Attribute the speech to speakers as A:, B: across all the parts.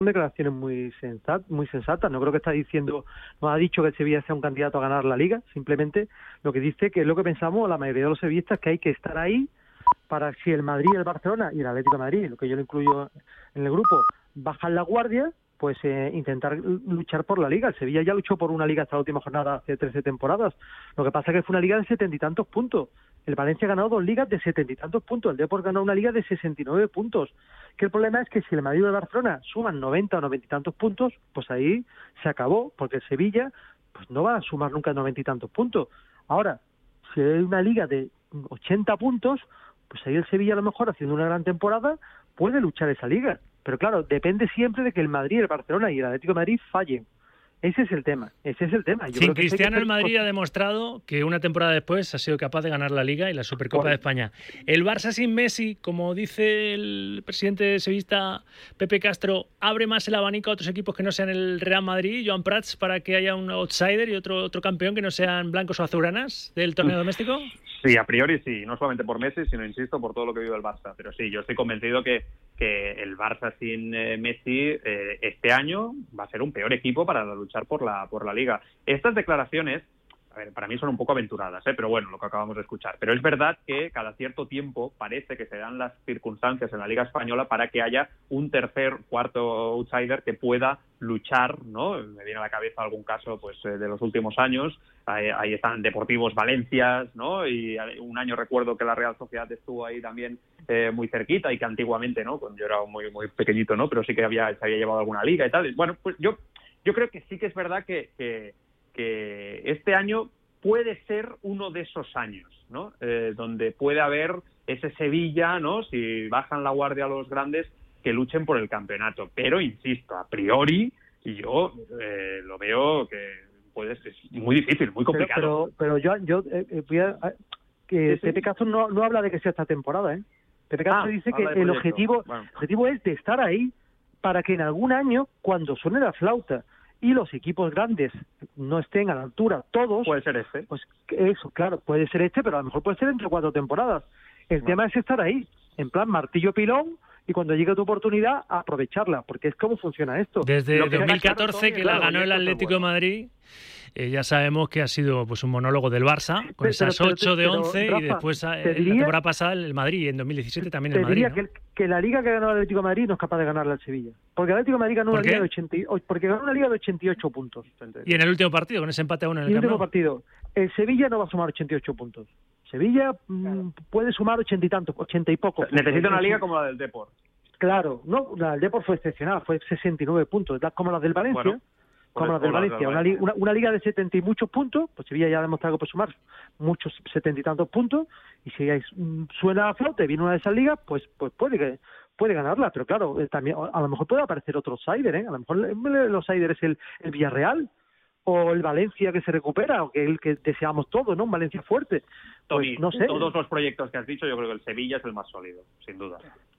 A: declaraciones muy sensatas. No creo que está diciendo, no ha dicho que el Sevilla sea un candidato a ganar la Liga, simplemente lo que dice, que es lo que pensamos la mayoría de los sevillistas, que hay que estar ahí para si el Madrid, el Barcelona y el Atlético de Madrid, lo que yo lo incluyo en el grupo, bajan la guardia, pues intentar luchar por la Liga. El Sevilla ya luchó por una Liga hasta la última jornada hace 13 temporadas. Lo que pasa es que fue una Liga de 70 y tantos puntos. El Valencia ha ganado 2 ligas de 70 y tantos puntos. El Depor ganó una Liga de 69 puntos. Que el problema es que si el Madrid y el Barcelona suman 90 o 90 y tantos puntos, pues ahí se acabó, porque el Sevilla pues no va a sumar nunca 90 y tantos puntos. Ahora, si hay una Liga de 80 puntos, pues ahí el Sevilla a lo mejor, haciendo una gran temporada, puede luchar esa Liga. Pero claro, depende siempre de que el Madrid, el Barcelona y el Atlético de Madrid fallen. Ese es el tema. Yo
B: Sin Cristiano, el Madrid ha demostrado que una temporada después ha sido capaz de ganar la Liga y la Supercopa de España. El Barça sin Messi, como dice el presidente sevillista Pepe Castro, abre más el abanico a otros equipos que no sean el Real Madrid, Joan Prats, para que haya un outsider y otro campeón que no sean blancos o azulgranas del torneo doméstico.
C: Sí, a priori sí, no solamente por Messi, sino, insisto, por todo lo que vive el Barça. Pero sí, yo estoy convencido que el Barça sin Messi este año va a ser un peor equipo para luchar por la Liga. Estas declaraciones, a ver, para mí son un poco aventuradas, pero bueno, lo que acabamos de escuchar. Pero es verdad que cada cierto tiempo parece que se dan las circunstancias en la Liga Española para que haya un tercer, cuarto outsider que pueda luchar, ¿no? Me viene a la cabeza algún caso pues de los últimos años. Ahí están Deportivos Valencias, ¿no? Y un año recuerdo que la Real Sociedad estuvo ahí también muy cerquita y que antiguamente, ¿no? Cuando yo era muy pequeñito, ¿no? Pero sí que se había llevado alguna liga y tal. Bueno, pues yo creo que sí que es verdad que este año puede ser uno de esos años, ¿no? Donde puede haber ese Sevilla, ¿no? Si bajan la guardia a los grandes, que luchen por el campeonato. Pero, insisto, a priori, yo lo veo que es muy difícil, muy complicado.
A: Pero yo voy a... que sí. Pepe Castro no habla de que sea esta temporada, ¿eh? Pepe Castro dice que el objetivo es de estar ahí para que en algún año, cuando suene la flauta y los equipos grandes no estén a la altura, todos...
C: Puede ser este.
A: Pues eso, claro, puede ser este, pero a lo mejor puede ser entre 4 temporadas. El tema es estar ahí, en plan martillo pilón, y cuando llegue tu oportunidad, aprovecharla, porque es cómo funciona esto.
B: Desde 2014, que la ganó el Atlético de Madrid, ya sabemos que ha sido pues un monólogo del Barça, con esas 8 de 11, Rafa, y después la temporada pasada el Madrid, y en 2017 también el Madrid.
A: Te diría que la Liga que ganó el Atlético de Madrid no es capaz de ganarle al Sevilla. Porque el Atlético de Madrid ganó una Liga de 88 puntos.
B: Y en el último partido, con ese empate a 1 en el Camp Nou.
A: último partido, el Sevilla no va a sumar 88 puntos. Sevilla puede sumar 80 y tantos, 80 y pocos.
C: Necesita una liga como la del Depor.
A: Claro, no, la del Depor fue excepcional, fue 69 puntos, como la del Valencia. Como la del Valencia, una liga de 70 y muchos puntos, pues Sevilla ya ha demostrado que puede sumar muchos 70 y tantos puntos, y si suena a flauta y viene una de esas ligas, pues puede ganarla, pero claro, también a lo mejor puede aparecer otro outsider, a lo mejor el outsider es el Villarreal, o el Valencia que se recupera, o que el que deseamos todos, ¿no? Un Valencia fuerte. Pues,
C: Tony,
A: no sé.
C: Todos los proyectos que has dicho, yo creo que el Sevilla es el más sólido, sin duda.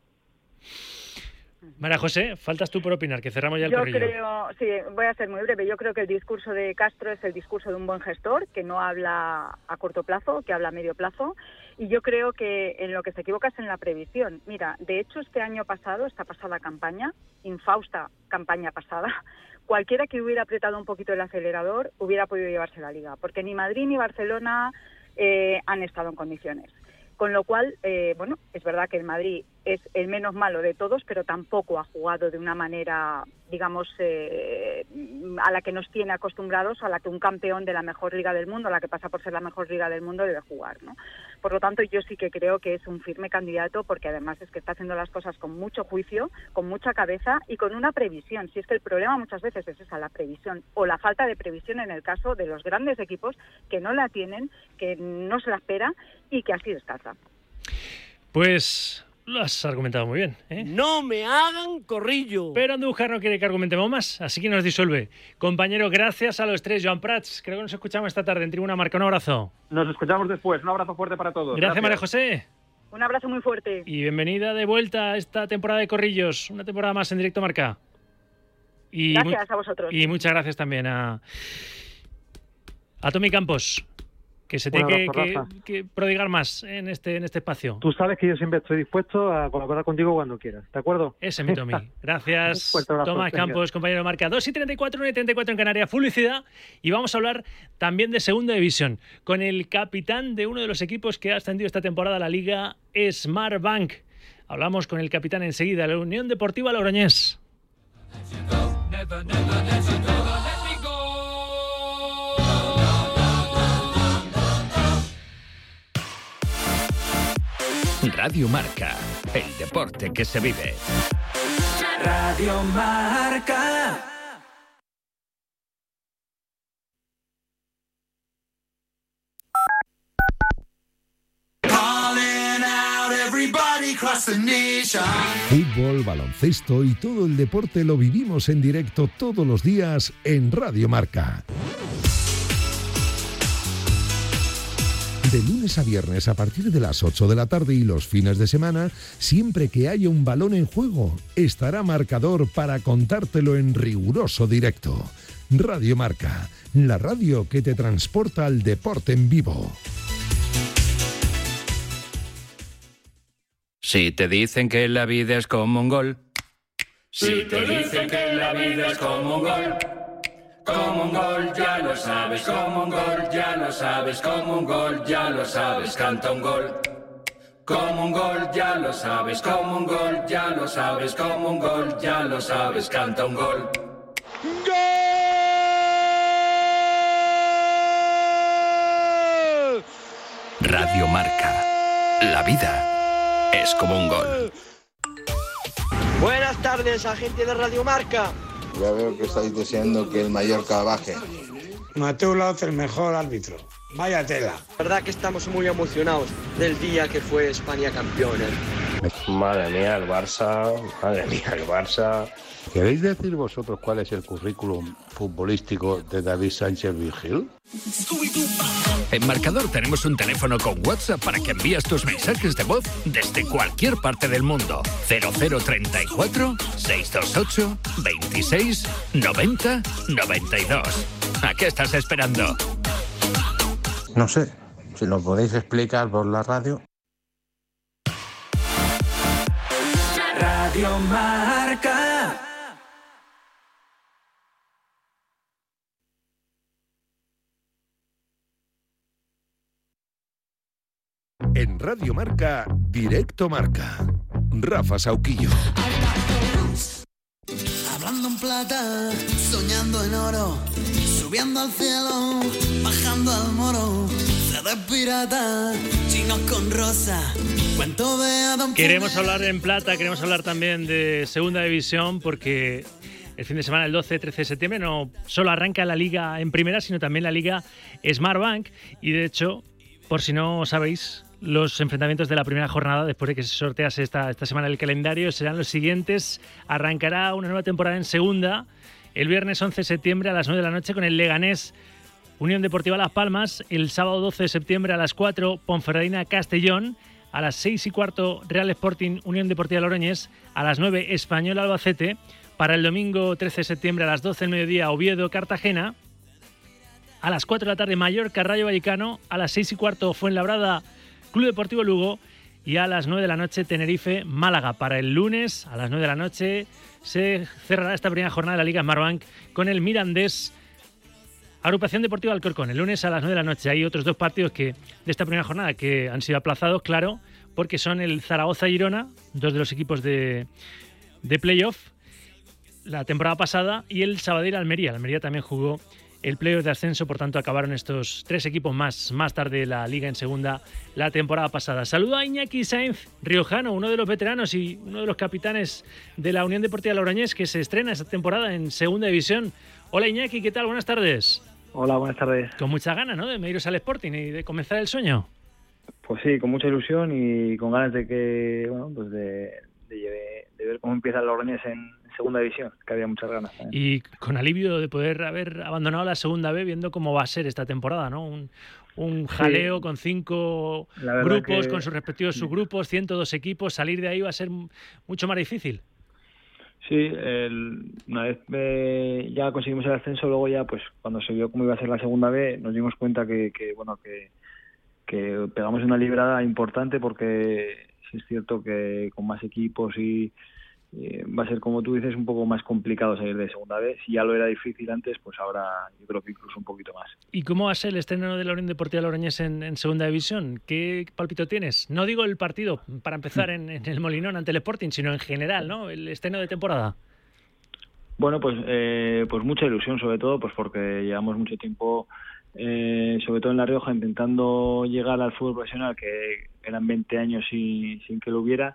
B: María José, faltas tú por opinar, que cerramos ya el corrillo.
D: Yo creo, sí, voy a ser muy breve. Yo creo que el discurso de Castro es el discurso de un buen gestor, que no habla a corto plazo, que habla a medio plazo. Y yo creo que en lo que se equivoca es en la previsión. Mira, de hecho, este año pasado, esta pasada campaña, infausta campaña pasada, cualquiera que hubiera apretado un poquito el acelerador hubiera podido llevarse la Liga, porque ni Madrid ni Barcelona han estado en condiciones. Con lo cual, bueno, es verdad que el Madrid es el menos malo de todos, pero tampoco ha jugado de una manera, digamos, a la que nos tiene acostumbrados, a la que un campeón de la mejor liga del mundo, a la que pasa por ser la mejor liga del mundo, debe jugar, ¿no? Por lo tanto, yo sí que creo que es un firme candidato, porque además es que está haciendo las cosas con mucho juicio, con mucha cabeza y con una previsión. Si es que el problema muchas veces es esa, la previsión, o la falta de previsión en el caso de los grandes equipos que no la tienen, que no se la espera y que así descansa.
B: Pues lo has argumentado muy bien, ¿eh?
E: ¡No me hagan corrillo!
B: Pero Andújar no quiere que argumentemos más, así que nos disuelve. Compañero, gracias a los tres. Joan Prats, creo que nos escuchamos esta tarde en Tribuna Marca. Un abrazo.
C: Nos escuchamos después. Un abrazo fuerte para todos.
B: Gracias. María José.
D: Un abrazo muy fuerte.
B: Y bienvenida de vuelta a esta temporada de Corrillos, una temporada más en Directo Marca. Y
D: gracias a vosotros.
B: Y muchas gracias también a Tommy Campos, que se tiene que prodigar más en este espacio.
A: Tú sabes que yo siempre estoy dispuesto a colaborar contigo cuando quieras, ¿de acuerdo?
B: Ese mito a mí. Gracias, Tomás Campos, compañero de Marca. 2:34, 1:34 en Canarias, publicidad, y vamos a hablar también de segunda división, con el capitán de uno de los equipos que ha ascendido esta temporada a la Liga, Smartbank. Hablamos con el capitán enseguida, la Unión Deportiva Logroñés.
F: Radio Marca, el deporte que se vive.
G: Radio Marca.
H: Fútbol, baloncesto y todo el deporte lo vivimos en directo todos los días en Radio Marca. De lunes a viernes a partir de las 8 de la tarde y los fines de semana, siempre que haya un balón en juego, estará Marcador para contártelo en riguroso directo. Radio Marca, la radio que te transporta al deporte en vivo.
F: Si te dicen que la vida es como un gol. Si te dicen que la vida es como un gol. Como un gol, ya lo sabes, como un gol, ya lo sabes, como un gol, ya lo sabes, canta un gol. Como un gol, ya lo sabes, como un gol, ya lo sabes, como un gol, ya lo sabes, canta un gol.
E: ¡Gol!
F: Radio Marca. La vida es como un gol.
E: Buenas tardes, agente de Radio Marca.
I: Ya veo que estáis deseando que el Mallorca baje.
J: Mateo Laoz, el mejor árbitro. Vaya tela.
E: La verdad que estamos muy emocionados del día que fue España campeón.
K: Madre mía, el Barça. ¿Queréis decir vosotros cuál es el currículum futbolístico de David Sánchez Virgil?
F: En Marcador tenemos un teléfono con WhatsApp para que envíes tus mensajes de voz desde cualquier parte del mundo. 0034 628 26 90 92. ¿A qué estás esperando?
I: No sé, si lo podéis explicar por la radio.
G: Radio Marca.
H: En Radio Marca, Directo Marca. Rafa Sauquillo.
L: Hablando en plata, soñando en oro, subiendo al cielo, bajando al moro, CD pirata, chinos con rosa, cuento de Adam.
B: Queremos hablar en plata, queremos hablar también de segunda división, porque el fin de semana, el 12-13 de septiembre, no solo arranca la Liga en primera, sino también la Liga Smartbank. Y de hecho, por si no sabéis, los enfrentamientos de la primera jornada, después de que se sortease esta semana el calendario, serán los siguientes. Arrancará una nueva temporada en segunda el viernes 11 de septiembre a las 9 de la noche con el Leganés Unión Deportiva Las Palmas. El sábado 12 de septiembre a las 4, Ponferradina Castellón. A las 6:15, Real Sporting Unión Deportiva Logroñés. A las 9, Español Albacete. Para el domingo 13 de septiembre a las 12 del mediodía, Oviedo Cartagena. A las 4 de la tarde, Mallorca Rayo Vallecano. A las 6:15, Fuenlabrada Club Deportivo Lugo, y a las 9 de la noche Tenerife Málaga. Para el lunes a las 9 de la noche se cerrará esta primera jornada de la Liga Smartbank con el Mirandés Agrupación Deportiva Alcorcón. El lunes a las 9 de la noche hay otros dos partidos de esta primera jornada que han sido aplazados, claro, porque son el Zaragoza-Girona, dos de los equipos de playoff la temporada pasada, y el Sabadell-Almería. Almería también jugó el playoff de ascenso, por tanto acabaron estos tres equipos más tarde la Liga en segunda la temporada pasada. Saludo a Iñaki Sainz Riojano, uno de los veteranos y uno de los capitanes de la Unión Deportiva Logroñés, que se estrena esta temporada en segunda división. Hola Iñaki, ¿qué tal? Buenas tardes.
M: Hola, buenas tardes.
B: Con mucha ganas, ¿no?, de iros al Sporting y de comenzar el sueño.
M: Pues sí, con mucha ilusión y con ganas de que, bueno, pues de ver cómo empieza el Logroñés en segunda división, que había muchas ganas también.
B: Y con alivio de poder haber abandonado la segunda B, viendo cómo va a ser esta temporada, ¿no? Un jaleo, sí, con 5 grupos, con sus respectivos subgrupos, 102 equipos. Salir de ahí va a ser mucho más difícil.
M: Sí, una vez ya conseguimos el ascenso, luego ya pues cuando se vio cómo iba a ser la segunda B, nos dimos cuenta que pegamos una librada importante, porque sí es cierto que con más equipos y va a ser, como tú dices, un poco más complicado salir de segunda B. Si ya lo era difícil antes, pues ahora yo creo que incluso un poquito más.
B: ¿Y cómo va a ser el estreno de la Unión Deportiva Logroñés en segunda división? ¿Qué pálpito tienes? No digo el partido, para empezar, en el Molinón ante el Sporting, sino en general, ¿no? El estreno de temporada.
M: Bueno, pues mucha ilusión, sobre todo pues porque llevamos mucho tiempo, sobre todo en La Rioja, intentando llegar al fútbol profesional, que eran 20 años sin que lo hubiera.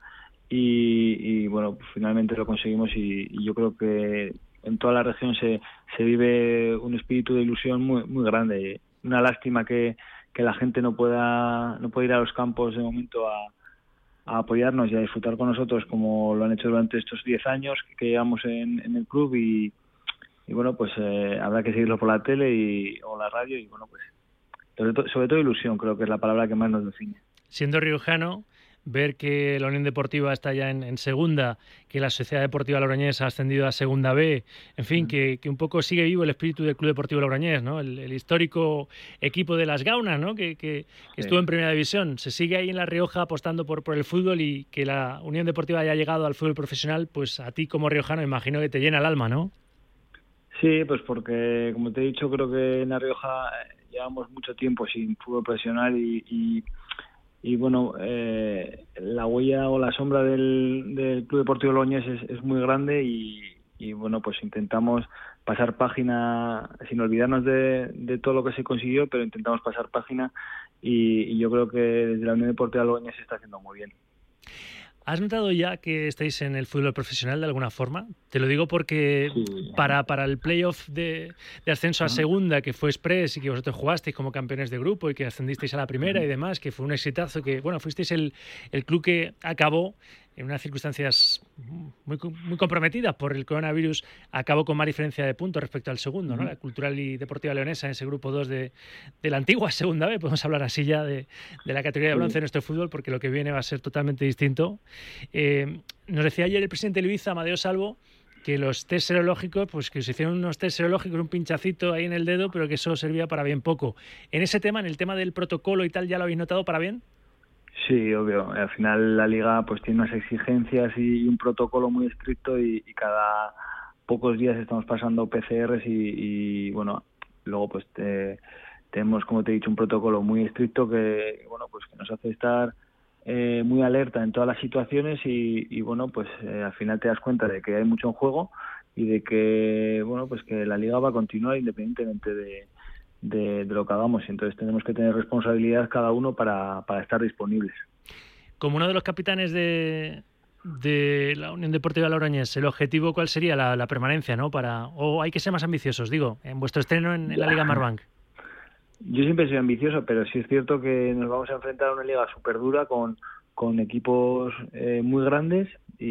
M: Y bueno, pues finalmente lo conseguimos, y yo creo que en toda la región se vive un espíritu de ilusión muy grande. Una lástima que la gente no pueda ir a los campos de momento a apoyarnos y a disfrutar con nosotros como lo han hecho durante estos 10 años que llevamos en el club, y bueno, pues habrá que seguirlo por la tele o la radio, y bueno, pues sobre todo ilusión, creo que es la palabra que más nos define.
B: Siendo riojano, ver que la Unión Deportiva está ya en segunda, que la Sociedad Deportiva Logroñés ha ascendido a segunda B, en fin, que un poco sigue vivo el espíritu del Club Deportivo Logroñés, ¿no? El histórico equipo de las Gaunas, ¿no? Que estuvo en Primera División. Se sigue ahí en La Rioja apostando por el fútbol, y que la Unión Deportiva haya llegado al fútbol profesional, pues a ti como riojano imagino que te llena el alma, ¿no?
M: Sí, pues porque, como te he dicho, creo que en La Rioja llevamos mucho tiempo sin fútbol profesional, y bueno, la huella o la sombra del Club Deportivo Logroñés es muy grande, y bueno, pues intentamos pasar página sin olvidarnos de todo lo que se consiguió, pero intentamos pasar página, y yo creo que desde la Unión Deportiva Logroñés se está haciendo muy bien.
B: ¿Has notado ya que estáis en el fútbol profesional de alguna forma? Te lo digo porque sí. Para el playoff de ascenso a segunda, que fue express y que vosotros jugasteis como campeones de grupo y que ascendisteis a la primera y demás, que fue un exitazo, que bueno, fuisteis el club que acabó en unas circunstancias muy comprometidas por el coronavirus, acabó con más diferencia de puntos respecto al segundo, ¿no? La Cultural y Deportiva Leonesa en ese grupo 2 de la antigua segunda B, podemos hablar así ya de la categoría de bronce de nuestro fútbol, porque lo que viene va a ser totalmente distinto. Nos decía ayer el presidente del Ibiza, Amadeo Salvo, que los test serológicos, pues que se hicieron unos test serológicos, un pinchacito ahí en el dedo, pero que eso servía para bien poco. En ese tema, en el tema del protocolo y tal, ¿ya lo habéis notado para bien? Sí, obvio. Al final la Liga pues tiene unas exigencias y un protocolo muy estricto, y cada pocos días estamos pasando PCRs y bueno, luego pues tenemos, como te he dicho, un protocolo muy estricto que bueno, pues que nos hace estar muy alerta en todas las situaciones, y bueno, pues al final te das cuenta de que hay mucho en juego, y de que bueno, pues que la Liga va a continuar independientemente de lo que hagamos, y entonces tenemos que tener responsabilidad cada uno para estar disponibles. Como uno de los capitanes de la Unión Deportiva Logroñés, ¿el objetivo cuál sería? La permanencia, ¿no? ¿O hay que ser más ambiciosos, digo, en vuestro estreno en la Liga Marbank? Yo siempre soy ambicioso, pero sí es cierto que nos vamos a enfrentar a una liga súper dura con equipos muy grandes,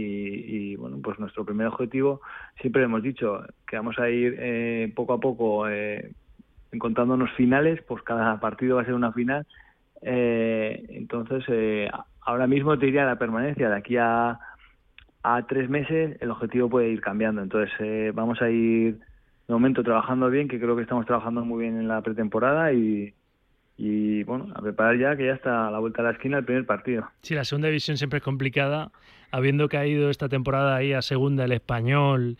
B: y bueno, pues nuestro primer objetivo, siempre hemos dicho que vamos a ir poco a poco encontrándonos finales, pues cada partido va a ser una final, entonces ahora mismo te diría la permanencia. De aquí a 3 meses el objetivo puede ir cambiando, entonces vamos a ir de momento trabajando bien, que creo que estamos trabajando muy bien en la pretemporada, y bueno, a preparar ya, que ya está a la vuelta de la esquina el primer partido. Sí, la segunda división siempre es complicada, habiendo caído esta temporada ahí a segunda el Español,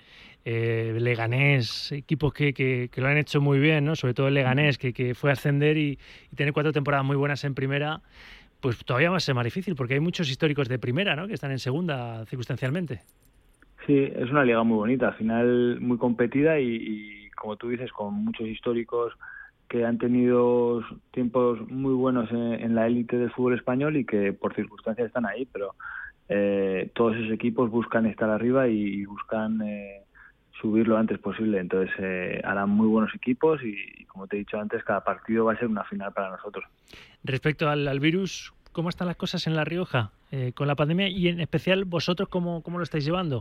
B: Leganés, equipos que lo han hecho muy bien, ¿no? Sobre todo el Leganés, que fue a ascender y tener 4 temporadas muy buenas en primera, pues todavía va a ser más difícil, porque hay muchos históricos de primera, ¿no? Que están en segunda circunstancialmente. Sí, es una liga muy bonita, al final muy competida, y como tú dices, con muchos históricos que han tenido tiempos muy buenos en la élite del fútbol español, y que por circunstancias están ahí, pero todos esos equipos buscan estar arriba y buscan subir lo antes posible, entonces harán muy buenos equipos, y como te he dicho antes, cada partido va a ser una final para nosotros. Respecto al virus, ¿cómo están las cosas en La Rioja con la pandemia, y en especial vosotros cómo lo estáis llevando?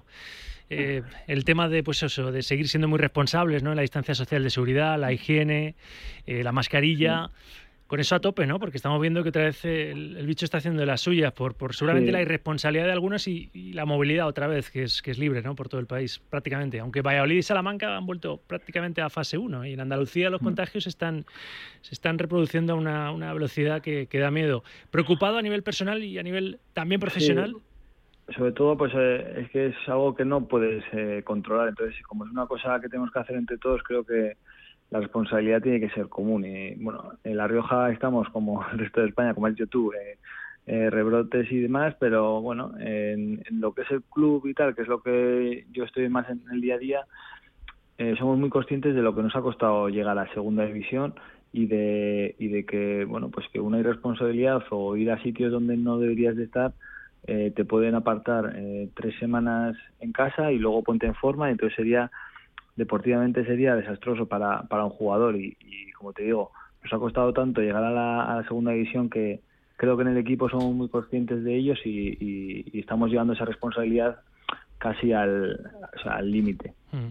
B: El tema de pues eso, de seguir siendo muy responsables, ¿no? La distancia social de seguridad, la higiene, la mascarilla. con eso a tope, ¿no? Porque estamos viendo que otra vez el bicho está haciendo de las suyas por seguramente la irresponsabilidad de algunos y la movilidad otra vez, que es libre, ¿no? Por todo el país, prácticamente. Aunque Valladolid y Salamanca han vuelto prácticamente a fase 1 y en Andalucía los contagios se están reproduciendo a una velocidad que da miedo. ¿Preocupado a nivel personal y a nivel también profesional?
M: Sí. Sobre todo, pues es que es algo que no puedes controlar. Entonces, como es una cosa que tenemos que hacer entre todos, creo que la responsabilidad tiene que ser común. Y bueno, en La Rioja estamos, como el resto de España, como has dicho tú, rebrotes y demás, pero bueno, en lo que es el club y tal, que es lo que yo estoy más en el día a día, somos muy conscientes de lo que nos ha costado llegar a segunda división y de que, bueno, pues que una irresponsabilidad o ir a sitios donde no deberías de estar te pueden apartar 3 semanas en casa y luego ponte en forma, y entonces deportivamente sería desastroso para un jugador y como te digo, nos ha costado tanto llegar a la segunda división que creo que en el equipo somos muy conscientes de ellos y estamos llevando esa responsabilidad casi al límite.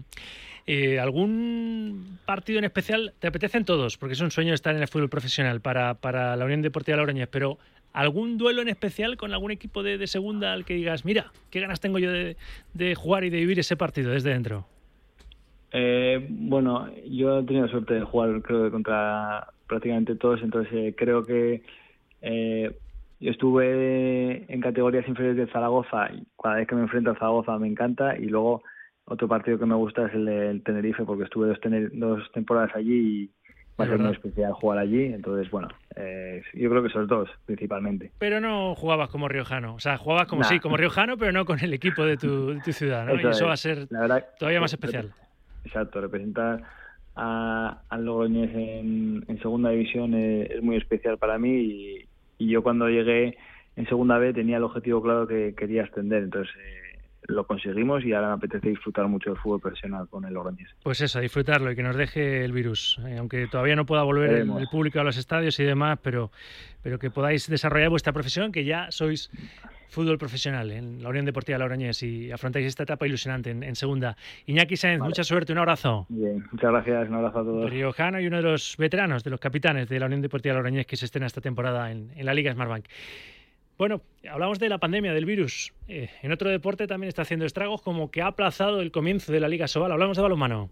B: ¿Algún partido en especial? ¿Te apetecen todos? Porque es un sueño estar en el fútbol profesional para la Unión Deportiva Logroñés, pero ¿algún duelo en especial con algún equipo de segunda al que digas, mira, qué ganas tengo yo de jugar y de vivir ese partido desde dentro?
M: Bueno, yo he tenido suerte de jugar, creo que contra prácticamente todos, entonces creo que yo estuve en categorías inferiores de Zaragoza y cada vez que me enfrento a Zaragoza me encanta, y luego otro partido que me gusta es el del Tenerife, porque estuve dos temporadas allí y va a ser muy especial jugar allí, entonces bueno, yo creo que esos dos principalmente.
B: Pero no jugabas como riojano, o sea, jugabas como riojano, pero no con el equipo de tu ciudad, ¿no? Eso va a ser todavía más especial.
M: Exacto, representar al Logroñés en segunda división es muy especial para mí y yo cuando llegué en segunda B tenía el objetivo claro que quería ascender, entonces lo conseguimos y ahora me apetece disfrutar mucho del fútbol profesional con el Logroñés.
B: Pues eso, disfrutarlo y que nos deje el virus, aunque todavía no pueda volver el público a los estadios y demás, pero que podáis desarrollar vuestra profesión, que ya sois fútbol profesional en la Unión Deportiva Logroñés y afrontáis esta etapa ilusionante en segunda. Iñaki Sáenz, mucha suerte, un abrazo.
M: Bien, muchas gracias, un abrazo a todos.
B: Riojano y uno de los veteranos, de los capitanes de la Unión Deportiva Logroñés que se estrena esta temporada en la Liga Smartbank. Bueno, hablamos de la pandemia, del virus. En otro deporte también está haciendo estragos, como que ha aplazado el comienzo de la Liga Sobal. Hablamos de balonmano.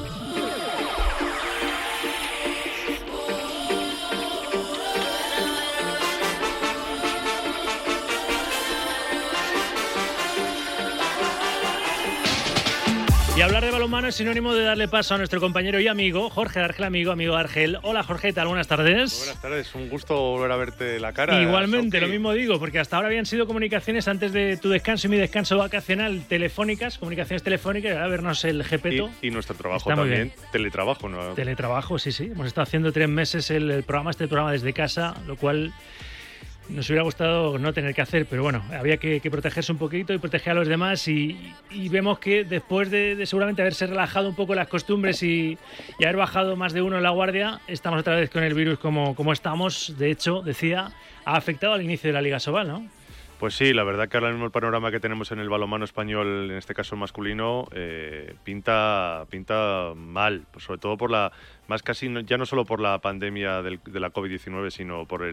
B: Y hablar de balonmano es sinónimo de darle paso a nuestro compañero y amigo, Jorge Argel, amigo Argel. Hola, Jorge, ¿qué tal? Buenas tardes.
N: Buenas tardes, un gusto volver a verte la cara.
B: Igualmente, lo mismo digo, porque hasta ahora habían sido comunicaciones antes de tu descanso y mi descanso vacacional, telefónicas, comunicaciones telefónicas, y ahora vernos el Gepeto.
N: Y nuestro trabajo también, teletrabajo, ¿no?
B: Teletrabajo, sí. Hemos estado haciendo 3 meses el programa desde casa, lo cual nos hubiera gustado no tener que hacer, pero bueno, había que protegerse un poquito y proteger a los demás y vemos que después de seguramente haberse relajado un poco las costumbres y haber bajado más de uno en la guardia, estamos otra vez con el virus como estamos. De hecho, decía, ha afectado al inicio de la Liga Sobal, ¿no?
N: Pues sí, la verdad que ahora mismo el panorama que tenemos en el balonmano español, en este caso masculino, pinta mal, pues sobre todo por ya no solo por la pandemia de la COVID-19, sino por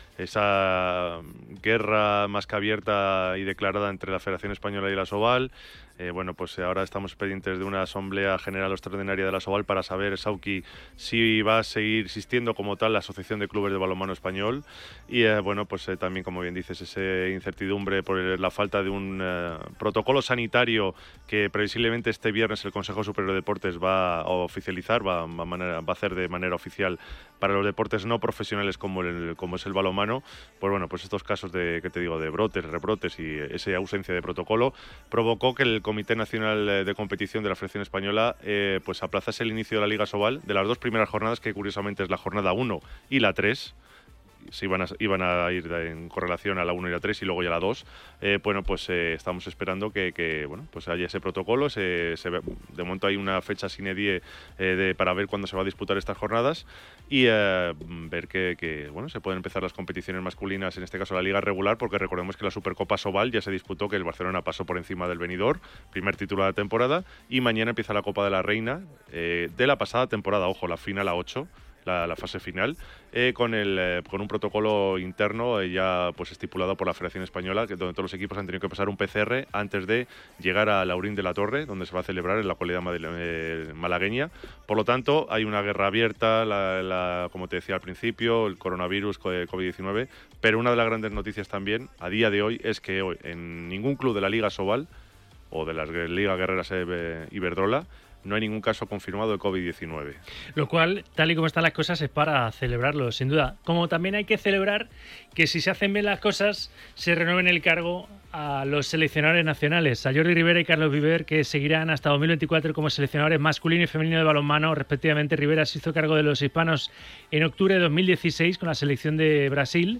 N: esa guerra más que abierta y declarada entre la Federación Española y la Sobal. Bueno, pues ahora estamos pendientes de una asamblea general extraordinaria de la Sobal para saber, Sauki, si va a seguir existiendo como tal la Asociación de Clubes de Balonmano Español. Y bueno, pues también, como bien dices, esa incertidumbre por la falta de un protocolo sanitario que previsiblemente este viernes el Consejo Superior de Deportes va a oficializar, va a hacer de manera oficial para los deportes no profesionales como es el balonmano. Pues bueno, pues estos casos de brotes, rebrotes y esa ausencia de protocolo provocó que el Comité Nacional de Competición de la Federación Española pues aplazase el inicio de la Liga Sobal de las 2 primeras jornadas, que curiosamente es la jornada 1 y la 3. Se iban a ir en correlación a la 1 y la 3 y luego ya la 2. Bueno, pues estamos esperando que bueno, pues haya ese protocolo. De momento hay una fecha sine die para ver cuándo se va a disputar estas jornadas y ver que bueno, se pueden empezar las competiciones masculinas, en este caso la liga regular, porque recordemos que la Supercopa Sobal ya se disputó, que el Barcelona pasó por encima del Benidorm, primer título de la temporada, y mañana empieza la Copa de la Reina de la pasada temporada, ojo, la final a 8. la fase final, con un protocolo interno ya pues estipulado por la Federación Española, donde todos los equipos han tenido que pasar un PCR antes de llegar a Laurín de la Torre, donde se va a celebrar en la localidad malagueña. Por lo tanto, hay una guerra abierta, como te decía al principio, el coronavirus, COVID-19, pero una de las grandes noticias también, a día de hoy, es que hoy en ningún club de la Liga Sobal o de las Liga Guerreras Iberdrola no hay ningún caso confirmado de COVID-19.
B: Lo cual, tal y como están las cosas, es para celebrarlo, sin duda. Como también hay que celebrar que si se hacen bien las cosas, se renueven el cargo a los seleccionadores nacionales, a Jordi Ribera y Carlos Viver, que seguirán hasta 2024 como seleccionadores masculino y femenino de balonmano, respectivamente. Ribera se hizo cargo de los hispanos en octubre de 2016 con la selección de Brasil.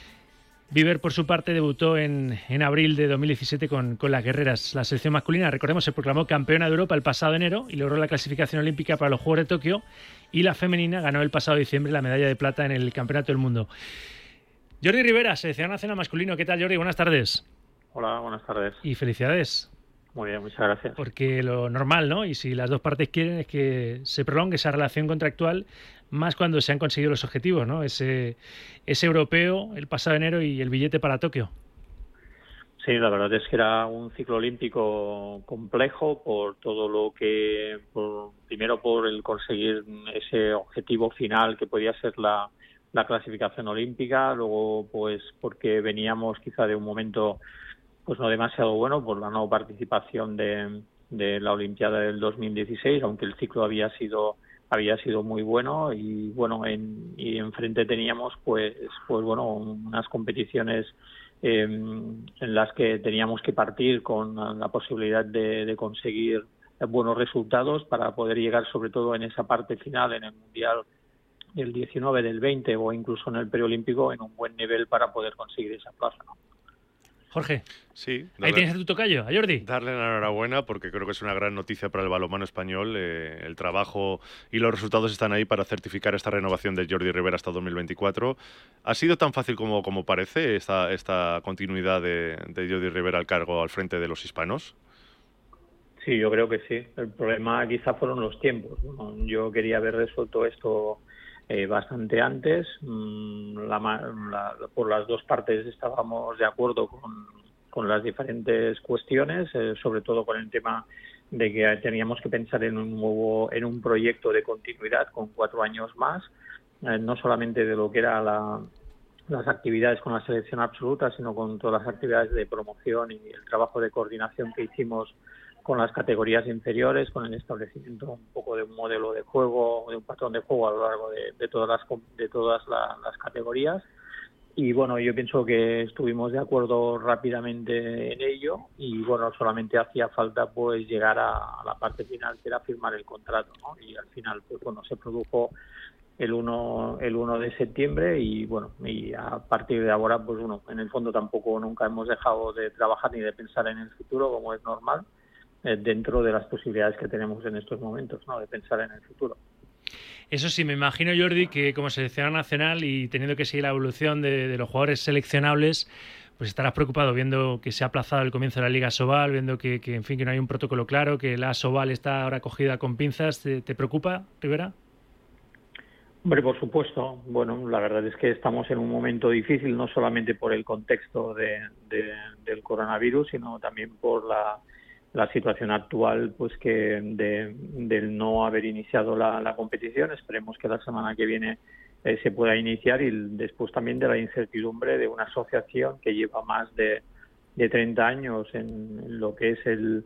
B: Viver, por su parte, debutó en abril de 2017 con las guerreras. La selección masculina, recordemos, se proclamó campeona de Europa el pasado enero y logró la clasificación olímpica para los Juegos de Tokio, y la femenina ganó el pasado diciembre la medalla de plata en el Campeonato del Mundo. Jordi Ribera, seleccionador nacional masculino. ¿Qué tal, Jordi? Buenas tardes.
O: Hola, buenas tardes.
B: Y felicidades.
O: Muy bien, muchas gracias.
B: Porque lo normal, ¿no? Y si las dos partes quieren, es que se prolongue esa relación contractual, más cuando se han conseguido los objetivos, ¿no? Ese europeo el pasado enero y el billete para Tokio.
O: Sí, la verdad es que era un ciclo olímpico complejo por todo lo que... primero por el conseguir ese objetivo final que podía ser la clasificación olímpica, luego pues porque veníamos quizá de un momento pues no demasiado bueno por la no participación de la Olimpiada del 2016, aunque el ciclo había sido muy bueno, y bueno, y enfrente teníamos pues bueno, unas competiciones en las que teníamos que partir con la posibilidad de conseguir buenos resultados para poder llegar, sobre todo en esa parte final, en el Mundial del 19, del 20 o incluso en el preolímpico, en un buen nivel para poder conseguir esa plaza, ¿no?
B: Jorge,
N: sí,
B: ahí tienes a tu tocayo, a Jordi.
N: Darle la enhorabuena porque creo que es una gran noticia para el balonmano español. El trabajo y los resultados están ahí para certificar esta renovación de Jordi Ribera hasta 2024. ¿Ha sido tan fácil como parece esta continuidad de Jordi Ribera al cargo al frente de los hispanos?
O: Sí, yo creo que sí. El problema quizá fueron los tiempos, ¿no? Yo quería haber resuelto esto bastante antes. Por las dos partes estábamos de acuerdo con las diferentes cuestiones, sobre todo con el tema de que teníamos que pensar en un proyecto de continuidad con 4 años más, no solamente de lo que era las actividades con la selección absoluta, sino con todas las actividades de promoción y el trabajo de coordinación que hicimos con las categorías inferiores, con el establecimiento un poco de un modelo de juego, de un patrón de juego a lo largo de todas las categorías. Y bueno, yo pienso que estuvimos de acuerdo rápidamente en ello, y bueno, solamente hacía falta pues llegar a la parte final, que era firmar el contrato, ¿no? Y al final pues bueno, se produjo el 1 de septiembre, y bueno, y a partir de ahora pues bueno, en el fondo tampoco nunca hemos dejado de trabajar ni de pensar en el futuro, como es normal, dentro de las posibilidades que tenemos en estos momentos, ¿no? De pensar en el futuro.
B: Eso sí, me imagino, Jordi, que como seleccionador nacional y teniendo que seguir la evolución de los jugadores seleccionables, pues estarás preocupado viendo que se ha aplazado el comienzo de la Liga Sobal, viendo que en fin, que no hay un protocolo claro, que la Sobal está ahora cogida con pinzas. ¿Te preocupa, Ribera?
O: Hombre, por supuesto. Bueno, la verdad es que estamos en un momento difícil, no solamente por el contexto del coronavirus, sino también por la situación actual, pues que del no haber iniciado la competición. Esperemos que la semana que viene se pueda iniciar, y después también de la incertidumbre de una asociación que lleva más de 30 años en lo que es el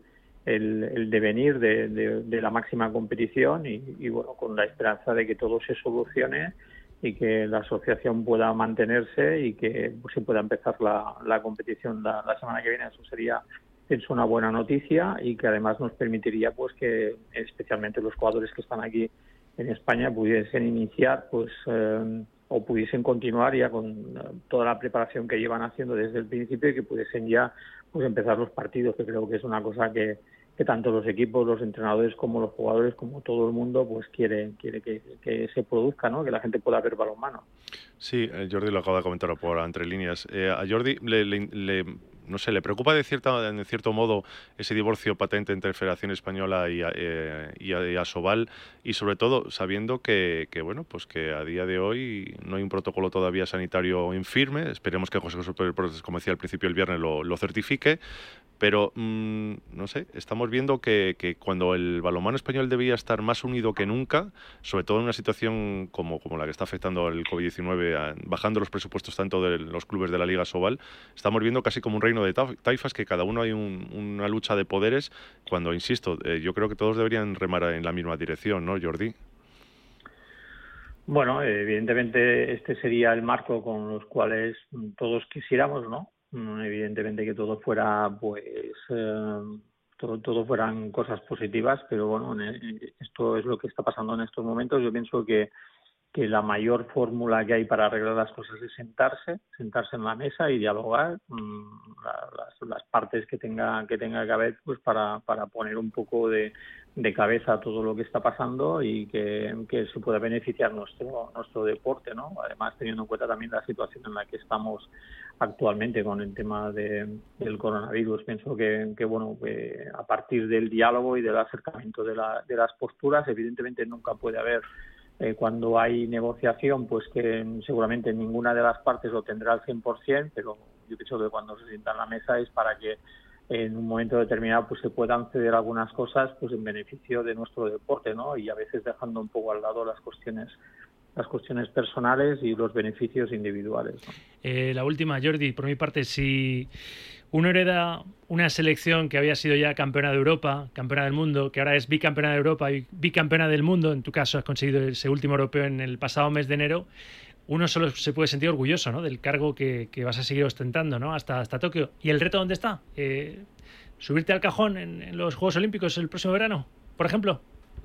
O: devenir de la máxima competición, y bueno, con la esperanza de que todo se solucione y que la asociación pueda mantenerse y que pues, se pueda empezar la competición la semana que viene. Eso sería, es una buena noticia, y que además nos permitiría pues que especialmente los jugadores que están aquí en España pudiesen iniciar pues o pudiesen continuar ya con toda la preparación que llevan haciendo desde el principio, y que pudiesen ya pues empezar los partidos, que creo que es una cosa que tanto los equipos, los entrenadores como los jugadores, como todo el mundo, pues quiere que se produzca, ¿no? Que la gente pueda ver balonmano.
N: Sí, Jordi lo acaba de comentar por entre líneas. A Jordi le no sé, le preocupa en cierto modo ese divorcio patente entre Federación Española y Asobal, y sobre todo sabiendo que bueno, pues que a día de hoy no hay un protocolo todavía sanitario en firme. Esperemos que el Consejo Superior, como decía al principio el viernes, lo certifique. Pero, no sé, estamos viendo que cuando el balonmano español debía estar más unido que nunca, sobre todo en una situación como la que está afectando el COVID-19, bajando los presupuestos tanto de los clubes de la Liga Asobal, estamos viendo casi como un reino de taifas, que cada uno hay una lucha de poderes, cuando, insisto, yo creo que todos deberían remar en la misma dirección, ¿no, Jordi?
O: Bueno, evidentemente este sería el marco con los cuales todos quisiéramos, ¿no? Evidentemente que todo fuera, pues, todo fueran cosas positivas, pero bueno, esto es lo que está pasando en estos momentos. Yo pienso que la mayor fórmula que hay para arreglar las cosas es sentarse en la mesa y dialogar las partes que tenga que haber, pues para poner un poco de cabeza a todo lo que está pasando y que se pueda beneficiar nuestro deporte, ¿no? Además, teniendo en cuenta también la situación en la que estamos actualmente con el tema del coronavirus. Pienso que bueno, que a partir del diálogo y del acercamiento de las posturas, evidentemente nunca puede haber, cuando hay negociación, pues que seguramente ninguna de las partes lo tendrá al 100%, pero yo pienso que cuando se sienta en la mesa es para que en un momento determinado pues se puedan ceder algunas cosas pues en beneficio de nuestro deporte, ¿no? Y a veces dejando un poco al lado las cuestiones personales y los beneficios individuales, ¿no?
B: La última, Jordi, por mi parte, si uno hereda una selección que había sido ya campeona de Europa, campeona del mundo, que ahora es bicampeona de Europa y bicampeona del mundo, en tu caso has conseguido ese último europeo en el pasado mes de enero, uno solo se puede sentir orgulloso, ¿no?, del cargo que vas a seguir ostentando, ¿no?, hasta Tokio. ¿Y el reto dónde está? ¿Subirte al cajón en los Juegos Olímpicos el próximo verano, por ejemplo?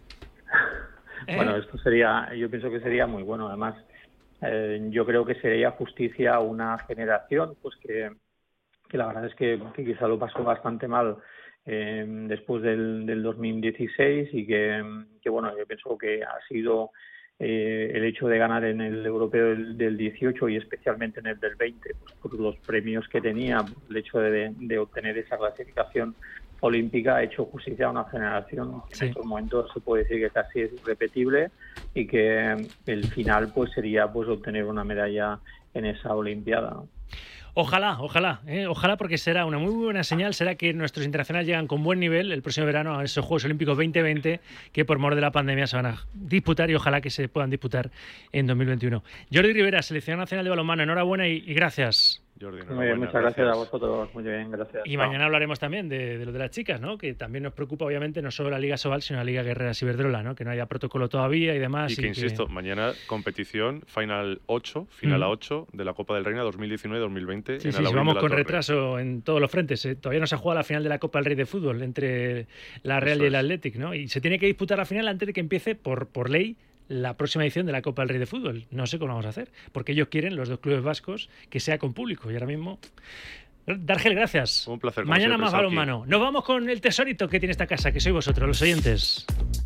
O: Bueno, esto yo pienso que sería muy bueno. Además, yo creo que sería justicia a una generación pues que la verdad es que quizá lo pasó bastante mal después del 2016 y que bueno, yo pienso que ha sido el hecho de ganar en el europeo del 18 y especialmente en el del 20, pues por los premios que tenía, el hecho de obtener esa clasificación olímpica ha hecho justicia a una generación que en estos momentos se puede decir que casi es irrepetible y que el final pues sería pues obtener una medalla en esa olimpiada, ¿no?
B: Ojalá, porque será una muy buena señal, será que nuestros internacionales llegan con buen nivel el próximo verano a esos Juegos Olímpicos 2020 que por mor de la pandemia se van a disputar y ojalá que se puedan disputar en 2021. Jordi Rivera, Selección Nacional de Balonmano, enhorabuena y gracias.
N: Jordi,
O: muy bien, muchas gracias a vosotros, muy bien, gracias.
B: Y mañana hablaremos también de lo de las chicas, ¿no?, que también nos preocupa obviamente no solo la Liga Asobal, sino la Liga Guerreras Iberdrola, ¿no?, que no haya protocolo todavía y demás.
N: Y que insisto, mañana competición final a 8 de la Copa del Rey 2019-2020.
B: Sí, vamos con retraso en todos los frentes. Todavía no se ha jugado la final de la Copa del Rey de fútbol entre la Real y el Athletic, ¿no? Y se tiene que disputar la final antes de que empiece por ley la próxima edición de la Copa del Rey de Fútbol. No sé cómo vamos a hacer, porque ellos quieren, los dos clubes vascos, que sea con público. Y ahora mismo... Dargel, gracias.
N: Un placer.
B: Mañana más balonmano. Nos vamos con el tesorito que tiene esta casa, que sois vosotros, los oyentes.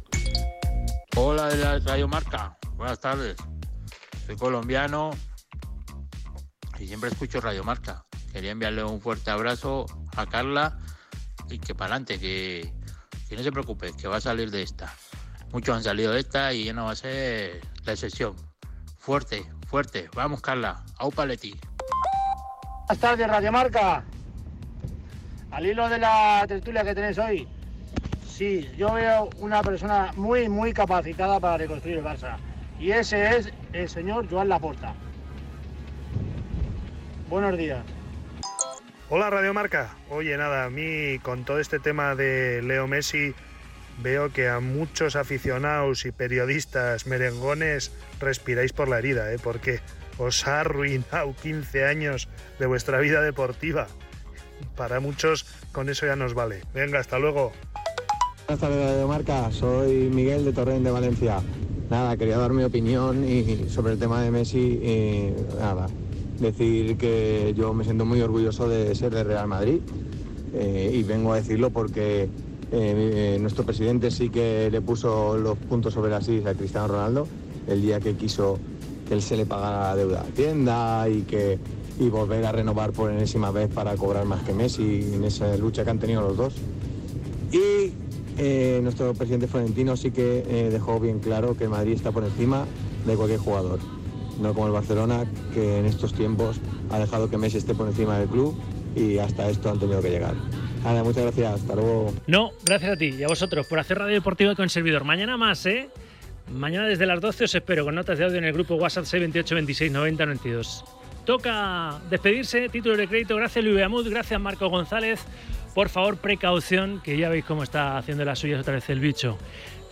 P: Hola de la Radio Marca. Buenas tardes. Soy colombiano y siempre escucho Radio Marca. Quería enviarle un fuerte abrazo a Carla y que para adelante, que no se preocupe, que va a salir de esta. Muchos han salido de esta y ya no va a ser la excepción. Fuerte. Vamos, Carla. Au paleti.
Q: Buenas tardes, Radio Marca. Al hilo de la tertulia que tenéis hoy, sí, yo veo una persona muy, muy capacitada para reconstruir el Barça. Y ese es el señor Joan Laporta. Buenos días.
R: Hola, Radio Marca. Oye, nada, a mí con todo este tema de Leo Messi veo que a muchos aficionados y periodistas merengones respiráis por la herida, porque os ha arruinado 15 años de vuestra vida deportiva. Para muchos con eso ya nos vale. Venga, hasta luego.
S: Buenas tardes, Radio Marca. Soy Miguel de Torrent de Valencia. Nada, quería dar mi opinión sobre el tema de Messi. Nada, decir que yo me siento muy orgulloso de ser de Real Madrid y vengo a decirlo porque nuestro presidente sí que le puso los puntos sobre las is a Cristiano Ronaldo el día que quiso que él se le pagara la deuda a Hacienda y que y volver a renovar por enésima vez para cobrar más que Messi en esa lucha que han tenido los dos. Y nuestro presidente Florentino sí que dejó bien claro que el Madrid está por encima de cualquier jugador, no como el Barcelona, que en estos tiempos ha dejado que Messi esté por encima del club y hasta esto han tenido que llegar. Nada, muchas gracias, hasta luego.
B: No, gracias a ti y a vosotros por hacer radio deportiva con servidor. Mañana más, Mañana desde las 12 os espero con notas de audio en el grupo WhatsApp 628 26 90 92. Toca despedirse, título de crédito, gracias Luis Beamud, gracias Marco González. Por favor, precaución, que ya veis cómo está haciendo las suyas otra vez el bicho.